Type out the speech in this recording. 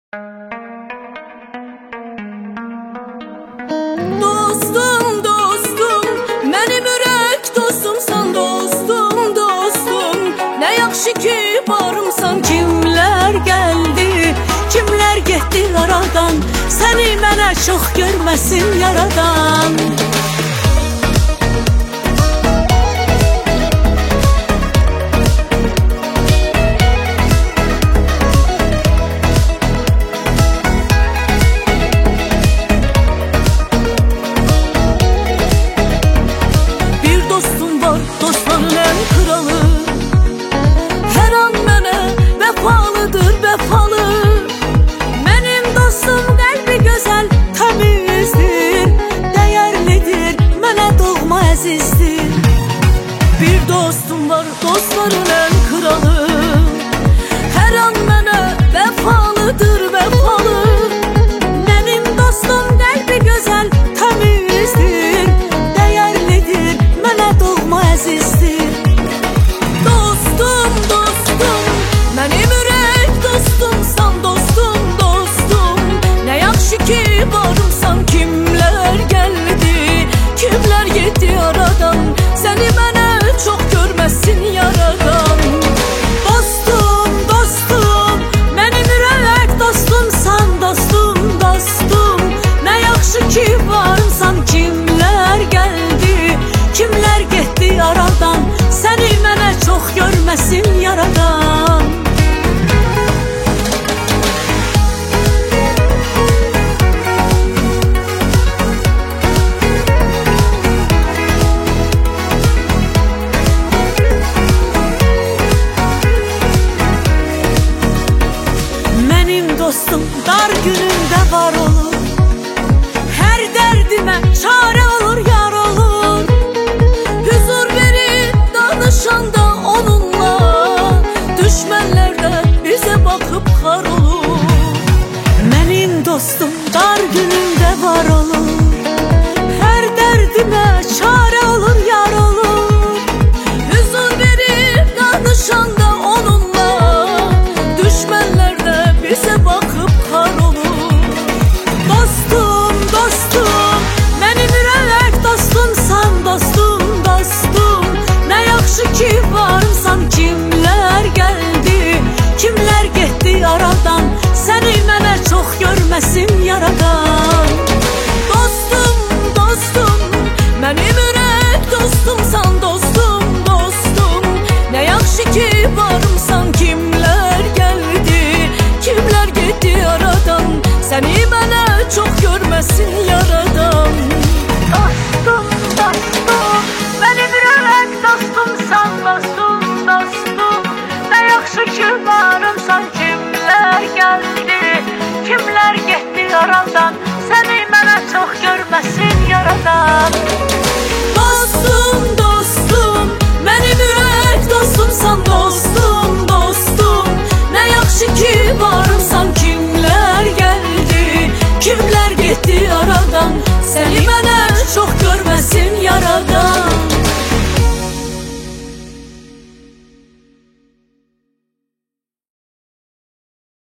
Dostum, dostum, mənim ürək dostumsan, dostum, dostum. Nə yaxşı ki varımsan, kimlər gəldi, kimlər getdi aradan. Səni mənə çox görməsin yaradan. Dostların en kralı, her an mənə vəfalıdır, vəfalı. Mənim dostum qəlbi gözəl, təmizdir, dəyərlidir, mənə doğma əzizdir. Bir dostum var, dostların en kralı, her an mənə vəfalıdır, vəfalı. Mənim dostum qəlbi gözəl, təmizdir, dəyərlidir, mənə doğma əzizdir. Dostum, dostum, mənim ürək dostumsan, dostum, dostum. Nə yaxşı ki varımsan, kimlər gəldi, kimlər getdi aradan. Səni mənə çox görməsin yaradan. Dostum, dostum, mənim ürək dostumsan, dostum, dostum. Nə yaxşı ki varımsan, kimlər gəldi, kimlər getdi aradan. Səni mənə çox görməsin yaradan. Mənim dostum dar günümdə var olur, hər dərdimə çarə olur, yar olur. Huzur verir danışanda onunla, düşmənlər də bizə baxıb xar olur. Mənim dostum dar günümdə var olur, hər dərdimə çarə olur, yar olur. Huzur verir danışanda onunla, düşmənlər də bizə baxıb xar olur. Dostum, dostum, mənim ürək dostumsan, dostum, dostum. Nə yaxşı ki varımsan, kimlər gəldi, kimlər getdi aradan. Səni mənə çox görməsin yaradan. Dostum, dostum, mənim ürək dostumsan, dostum, dostum. Nə yaxşı ki varımsan, kimlər gəldi, kimlər getdi aradan. Səni mənə çox görməsin yaradan. Dostum, dostum, mənim ürək dostumsan, dostum, dostum. Nə yaxşı ki varımsan, kimlər gəldi, kimlər getdi aradan. Səni mənə çox görməsin yaradan. Dostum, dostum, mənim ürək dostumsan, dostum, dostum. Nə yaxşı ki varımsan, kimlər gəldi, kimlər getdi aradan. Səni mənə